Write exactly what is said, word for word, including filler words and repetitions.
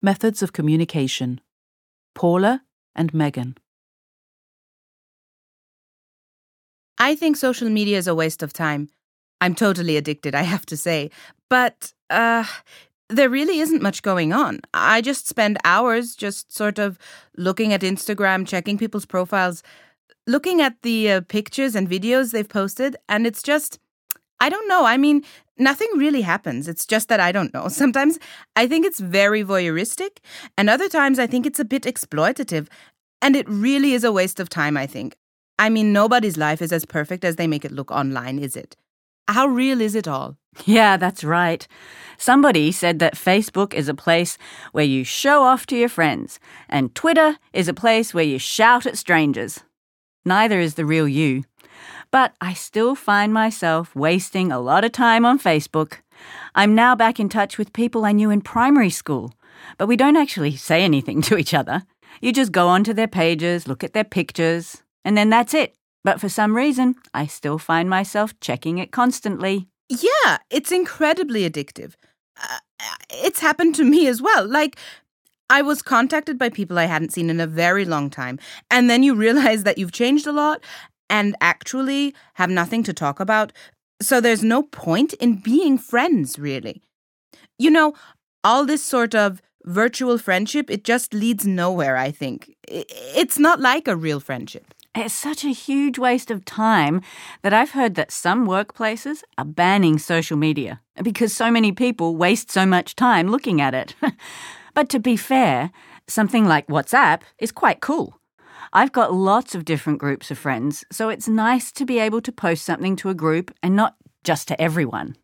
Methods of communication. Paula and Megan. I think social media is a waste of time. I'm totally addicted, I have to say. But, uh, there really isn't much going on. I just spend hours just sort of looking at Instagram, checking people's profiles, looking at the uh, pictures and videos they've posted, and it's just, I don't know. I mean, nothing really happens. It's just that I don't know. Sometimes I think it's very voyeuristic, and other times I think it's a bit exploitative, and it really is a waste of time, I think. I mean, nobody's life is as perfect as they make it look online, is it? How real is it all? Yeah, that's right. Somebody said that Facebook is a place where you show off to your friends, and Twitter is a place where you shout at strangers. Neither is the real you. But I still find myself wasting a lot of time on Facebook. I'm now back in touch with people I knew in primary school, but we don't actually say anything to each other. You just go onto their pages, look at their pictures, and then that's it. But for some reason, I still find myself checking it constantly. Yeah, it's incredibly addictive. Uh, it's happened to me as well. Like, I was contacted by people I hadn't seen in a very long time, and then you realize that you've changed a lot and actually have nothing to talk about, so there's no point in being friends, really. You know, all this sort of virtual friendship, it just leads nowhere, I think. It's not like a real friendship. It's such a huge waste of time that I've heard that some workplaces are banning social media because so many people waste so much time looking at it. But to be fair, something like WhatsApp is quite cool. I've got lots of different groups of friends, so it's nice to be able to post something to a group and not just to everyone.